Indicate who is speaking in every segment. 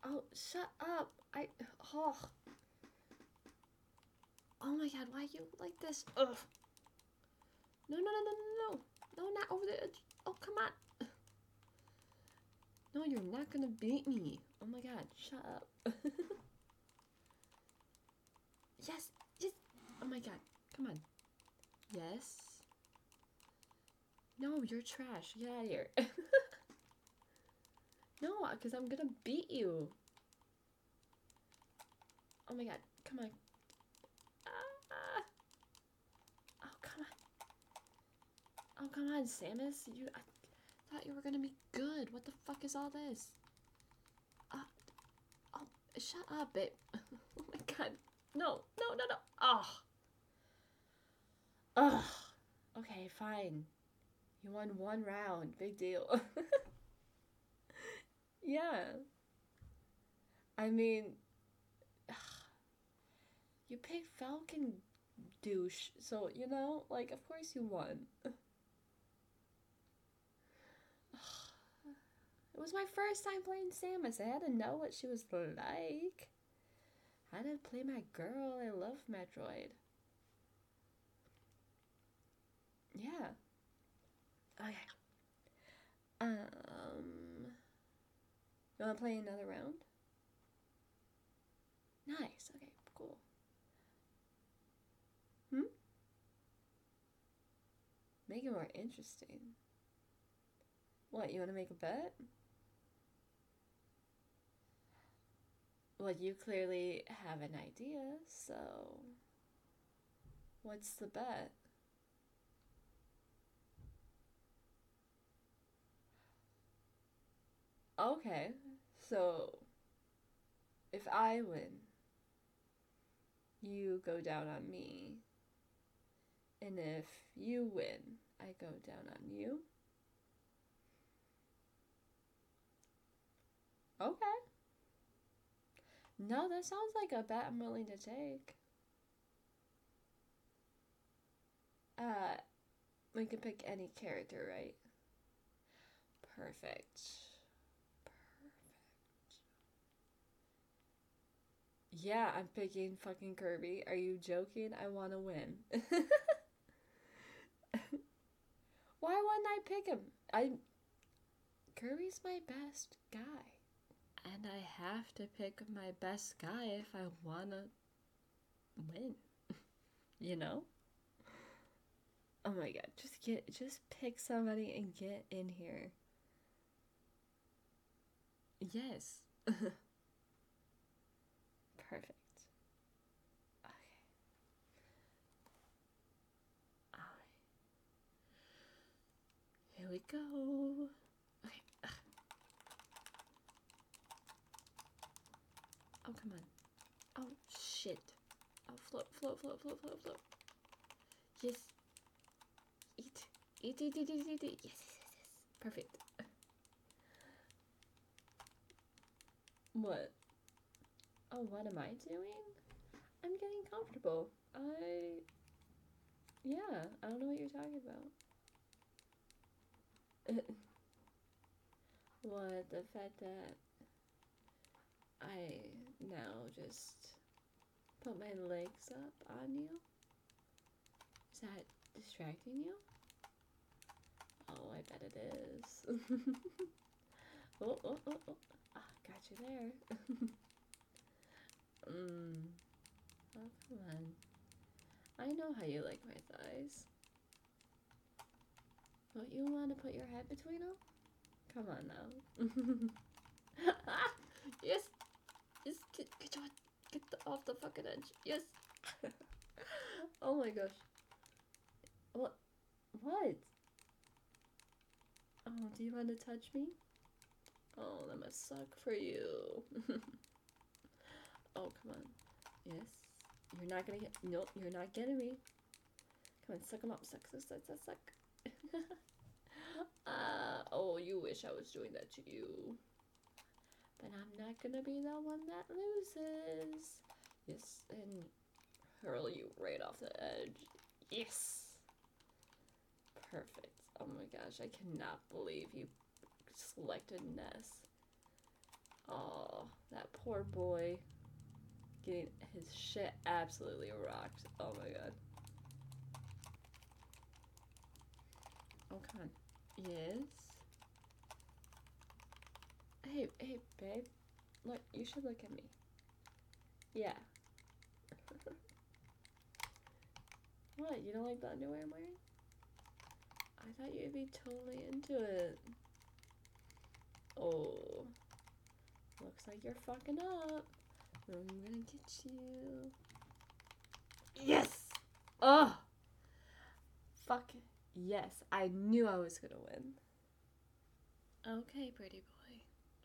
Speaker 1: Oh, shut up. Oh. Oh my god, why are you like this? Ugh. No, no, no, no, no, no. No, not over there. Oh, come on. No, you're not gonna beat me. Oh my god, shut up. Yes, yes. Oh my god, come on. Yes. No, you're trash. Get out of here. No, because I'm gonna beat you. Oh my god, come on. Ah. Oh, come on. Oh, come on, Samus. I thought you were gonna be good. What the fuck is all this? Uh, oh, shut up, babe. Oh my god. No, no, no, no. Oh. Ugh. Okay, fine. You won one round. Big deal. Yeah. I mean, you picked Falcon douche, so you know, like, of course you won. It was my first time playing Samus. I had to know what she was like. I had to play my girl. I love Metroid. Yeah. Okay. You wanna play another round? Nice. Okay, cool. Hmm? Make it more interesting. What, you wanna make a bet? Well, you clearly have an idea, so what's the bet? Okay, so if I win, you go down on me, and if you win, I go down on you. Okay. No, that sounds like a bet I'm willing to take. Uh, we can pick any character, right? Perfect. Yeah, I'm picking fucking Kirby. Are you joking? I want to win. Why wouldn't I pick him? Kirby's my best guy. And I have to pick my best guy if I wanna win. You know? Oh my god, just pick somebody and get in here. Yes. Perfect. Okay. Alright. Here we go. Okay. Ugh. Oh, come on. Oh, shit. Oh, float, float, float, float, float, float. Yes. Eat. Eat, eat, eat, eat, eat, eat. Yes, yes, yes, yes. Perfect. What? Oh, what am I doing? I'm getting comfortable. Yeah, I don't know what you're talking about. What, the fact that I now just put my legs up on you? Is that distracting you? Oh, I bet it is. Oh, oh, oh, oh. Ah, got you there. Mmm. Oh, come on. I know how you like my thighs. Don't you want to put your head between them? Come on now. Ah, yes! Yes! Get your, off the fucking edge. Yes! Oh my gosh. What? What? Oh, do you want to touch me? Oh, that must suck for you. Oh, come on. Yes. You're not gonna get. Nope, you're not getting me. Come on, suck him up. Suck, suck, suck, suck, suck. Oh, you wish I was doing that to you. But I'm not gonna be the one that loses. Yes, and hurl you right off the edge. Yes. Perfect. Oh my gosh, I cannot believe you selected Ness. Oh. Oh, that poor boy. Getting his shit absolutely rocked. Oh my god. Oh, come on. Yes? Hey, babe. Look, you should look at me. Yeah. What, you don't like the underwear I'm wearing? I thought you'd be totally into it. Oh. Looks like you're fucking up. I'm gonna get you. Yes! Oh! Fuck. Yes, I knew I was gonna win. Okay, pretty boy.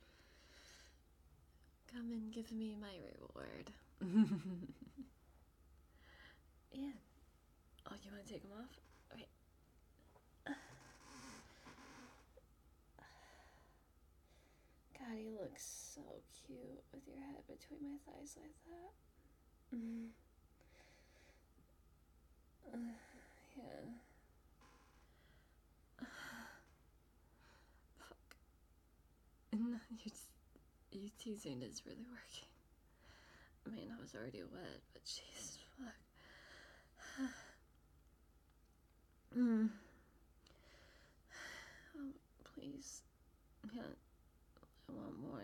Speaker 1: Come and give me my reward. Yeah. Oh, you wanna take them off? Okay. God, you look so cute with your head between my thighs like that. Yeah. Fuck. No, you teasing is really working. I mean, I was already wet, but jeez, fuck. Oh, please. Yeah, I want more.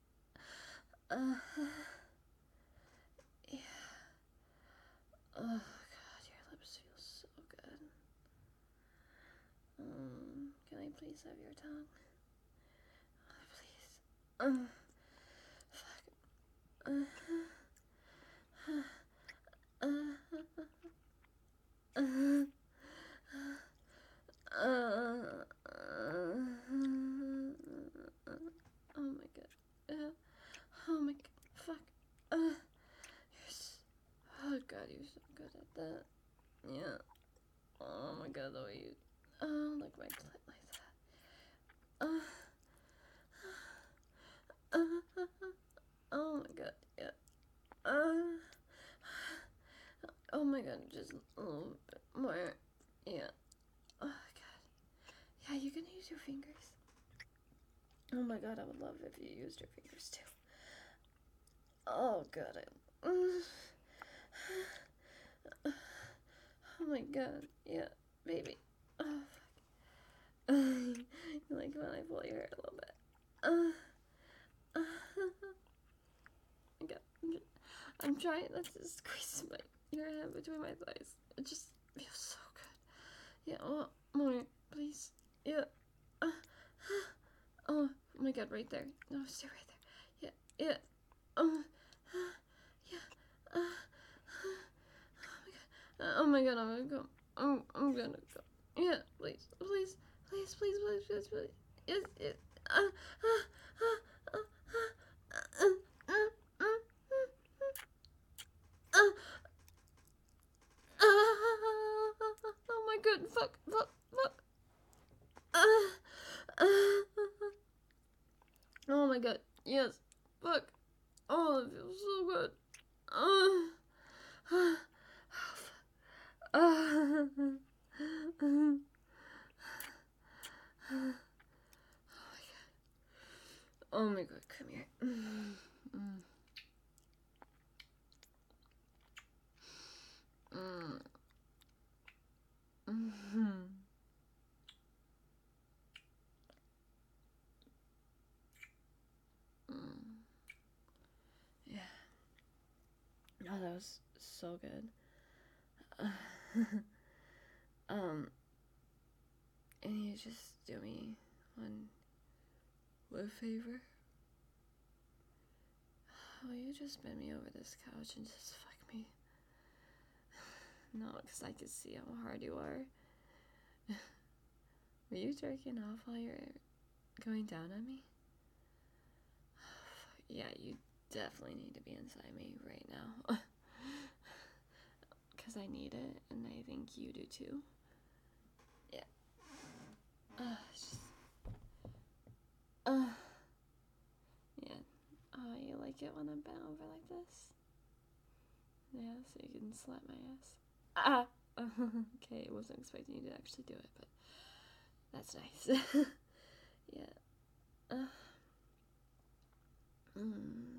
Speaker 1: Yeah. Oh god, your lips feel so good. Can I please have your tongue? Please. Fuck. Oh my god. Oh my god. Fuck. Oh god, you're so good at that. Yeah. Oh my god, the way you. Like my clit like that. Oh my god, yeah. Oh my god, just a little bit more. Yeah. Oh god. Yeah, you can use your fingers. Oh my god, I would love if you used your fingers too. Oh god, oh my god, yeah, baby. Oh fuck. You like when I pull your hair a little bit. My god, I'm trying not to squeeze your hand between my thighs. It just feels so good. Yeah, oh, more, please. Yeah. Oh my god, right there. No, stay right there. Yeah, yeah. Yeah. Oh my god, I'm gonna go. I'm gonna go. Yeah, please, please, please, please, please, please, please. Yes, yes. Oh my god, fuck, fuck, fuck. Oh my god, yes, fuck. Oh, it feels so good. Oh, oh my god, come here. Yeah. Oh, that was so good. And you just do me one little favor. Will you just bend me over this couch and just fuck me? No, because I can see how hard you are. Were you jerking off while you're going down on me? Yeah, you definitely need to be inside me right now. Because I need it, and I think you do too. Yeah. Just. Yeah. Oh, you like it when I'm bent over like this? Yeah, so you can slap my ass. Ah! Okay, I wasn't expecting you to actually do it, but that's nice. Yeah.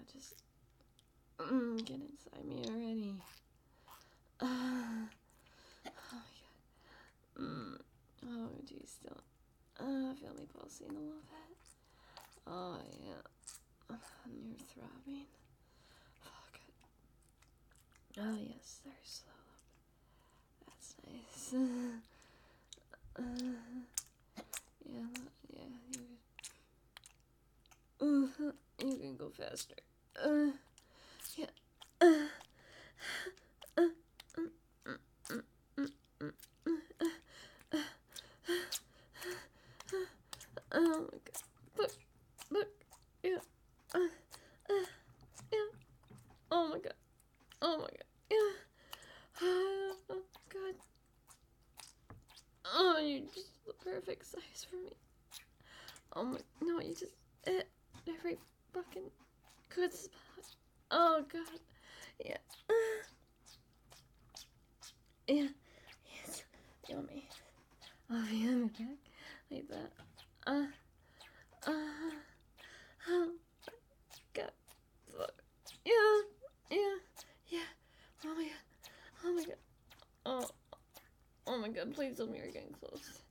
Speaker 1: just get inside me already. Oh my god. Oh geez, still. Feel me pulsing a little bit. Oh yeah. You're throbbing. Fuck it. Oh yes, very slow. That's nice. Yeah, you can go faster. Yeah. Oh my god. Look. Yeah. Yeah. Oh my god. Oh my god. Yeah. Oh god. Oh, you're just the perfect size for me. Oh my, no, you just hit every fucking good spot. Oh god. Yeah. Yeah. Yes. Yummy. Oh, yeah, my back. Like that. Oh god. Fuck. Yeah. Oh my god. Oh my god. Oh my god, please tell me you're getting close.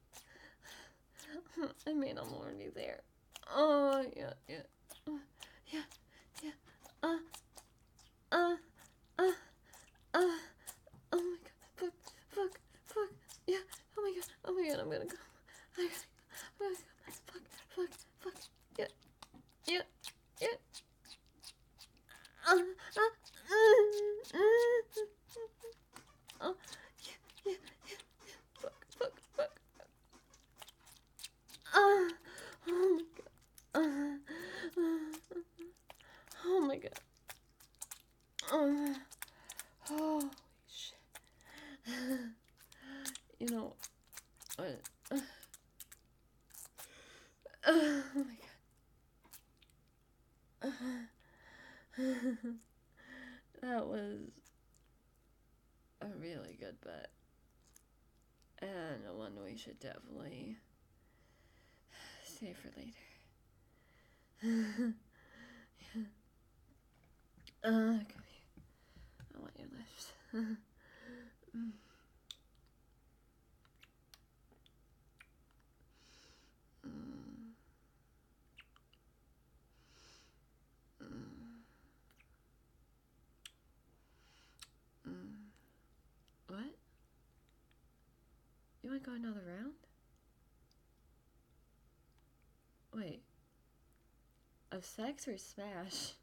Speaker 1: I mean, I'm already there. Oh, yeah. Yeah. Uh, uh, uh, uh. Oh my god. Fuck. Yeah. Oh my god. I'm gonna go. I'm gonna go. Fuck. Yeah. Uh, oh, yeah. Fuck. Oh my god. Oh my god. Holy shit. You know what? Oh my god. That was a really good bet. And one we should definitely save for later. Come here. I want your lips. What? You want to go another round? Wait. Of sex or smash?